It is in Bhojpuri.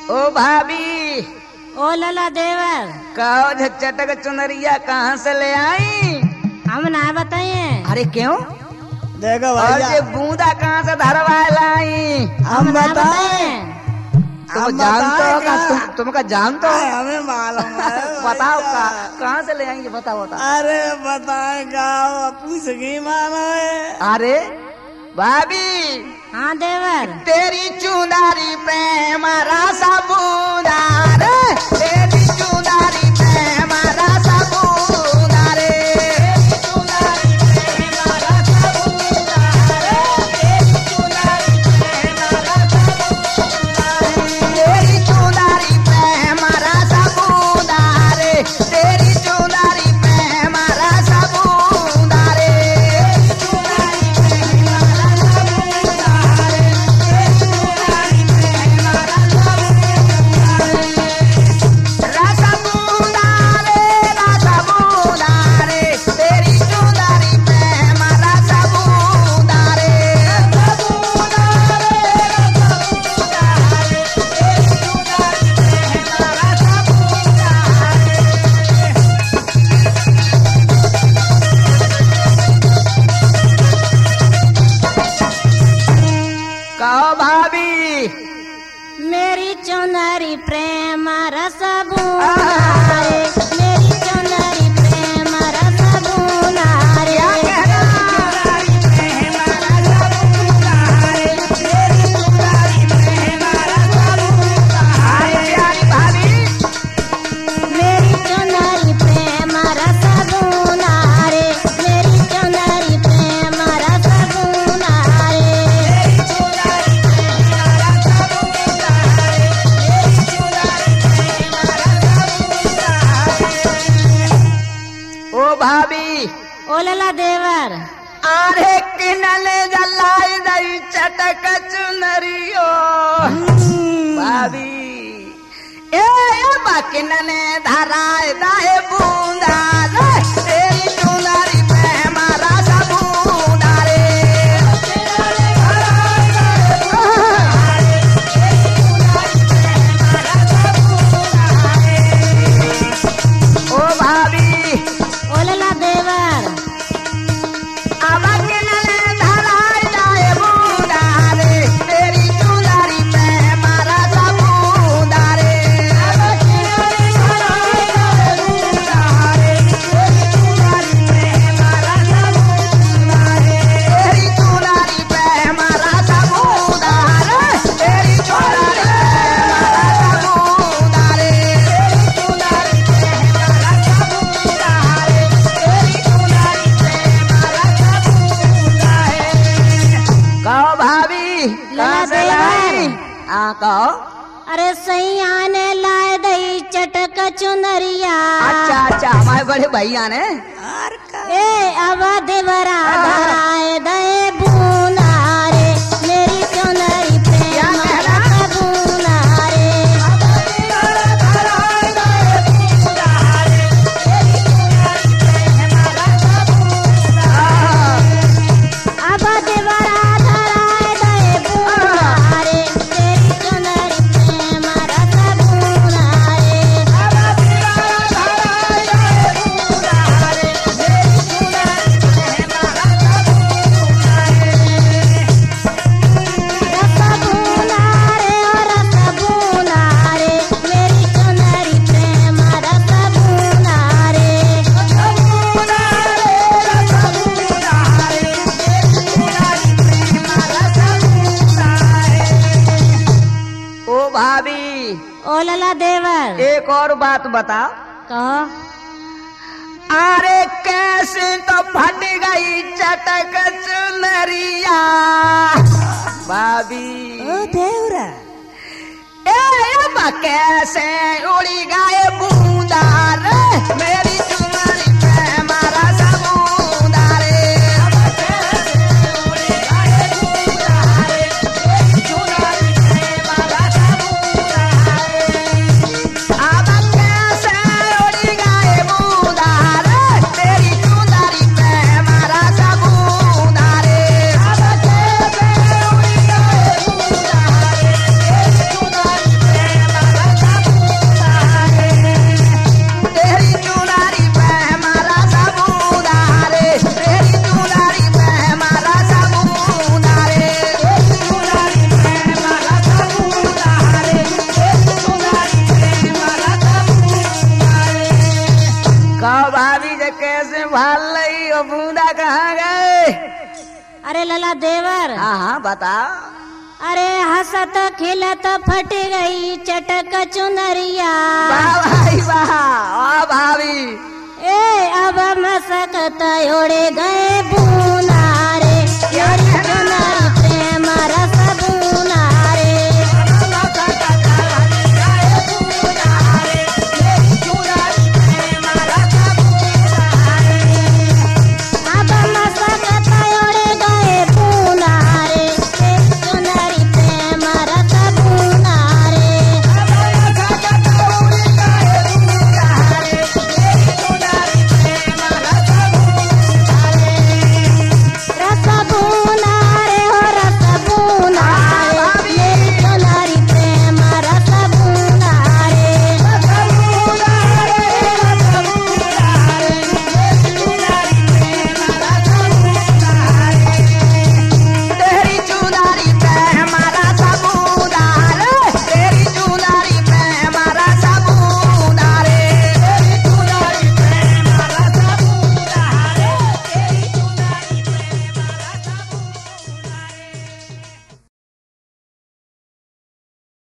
ओ भाभी, ओ लला देवर, कहो झटक चुनरिया कहाँ से ले आई? हम ना बताइए। अरे क्यों? देखो और भैया, ये बूंदा कहाँ से धरवा लाई? हम ना बताए तुम जानते हो का? तुमका जानते हो? हमें मालूम है। बताओ कहाँ से ले आएंगे? बताओ बताओ। अरे बताए गाओ पूछ की मानो है। अरे भाभी, हाँ देवर, तेरी चुंदारी प्रेम रसा बूंदा रे, तेरी चुंदारी प्रेम रसा बूंदा रे, तेरी चुंदारी प्रेम रसा बूंदा रे, तेरी चुंदारी प्रेम रसा बूंदा रे, तेरी चुंदारी प्रेम रसा बूंदा रे, तेरी चुंदारी प्रेम रसा बूंदा रे, तेरी चुंदारी प्रेम रसा बूंदा रे, तेरी चुंदारी प्रेम रसा बूंदा रे, रसा बूंदा रे, तेरी चुंदारी प्रेम रसा बूंदा रे, रसा बूंदा रे, रसा बूंदा रे, तेरी चुंदारी प्रेम रसा बूंदा रे। कहो भाभी, मेरी चुनरी प्रेम रस बुनारे, मेरी चुनरी प्रेम रस बुनारे, क्या कहना? प्रेम रसा बूंदा रे, तेरी चुंदारी प्रेम रसा बूंदा रे। प्यारी भाभी, मेरी चुनरी प्रेम रस बुनारे, मेरी चुनरी प्रेम रस बुनारे, तेरी चुंदारी प्रेम रसा बूंदा रे, तेरी चुंदारी प्रेम रसा बूंदा रे। ओ भाभी, ओ लला देवर, आरे किनल जलाई दई चटक चुनरियो भाभी, ए बकिनने धराए दाए बूंदा रे, तेरी चुनरी प्रेम रसा बूंदा रे, किनले धराए दाए बूंदा रे, तेरी चुनरी प्रेम रसा बूंदा रे। ओ भाभी, ओ लला देवर, अब किनले धराए दाए बूंदा रे, तेरी चुनरी प्रेम रसा बूंदा रे, अब किनले धराए दाए बूंदा रे, तेरी चुनरी प्रेम रसा बूंदा रे, तेरी चुनरी प्रेम रसा बूंदा रे, तेरी चुनरी प्रेम रसा बूंदा रे, तेरी चुनरी प्रेम रसा बूंदा रे, तेरी चुनरी प्रेम रसा बूंदा है। कहो भाभी, कहाँ से लाई? हाँ कहो। अरे सैया ने लाए दई चटक चुनरिया, अच्छा अच्छा, हमारे बड़े भैया ने। ए अब देवरा धराए दे बुनारे, मेरी चुनरी प्रेम क्या कहना? रस बुनारे, अब देवरा धराए दे बुनारे, तेरी चुनरी प्रेम रस बुनारे, रस बुनारे और रस बुनारे, मेरी चुनरी प्रेम रस बुनारे, ओ भाभी, ओ लला देवर, एक और बात बता। कहो। अरे कैसे तो फट गई चटक चुनरिया भाभी, ओ देवरा, ए कैसे उड़ी गए बूंदा रे, मेरी चुनरी प्रेम रसा बूंदा रे, कैसे उड़ी गए बूंदा रे, मेरी चुनरी प्रेम रसा बूंदा रे, अब कैसे उड़ी गए बूंदा रे, तेरी चुनरी प्रेम रसा बूंदा रे, अब कैसे उड़ी गए बूंदा रे, तेरी चुनरी प्रेम भाल लई वो बूंदा कहाँ गए? अरे लला देवर, हाँ हाँ बताओ। अरे हंसत खिलत फट गई चटक चुनरिया। वाह भाई वाह, भाभी ए अब मसकत उड़ गए बूंद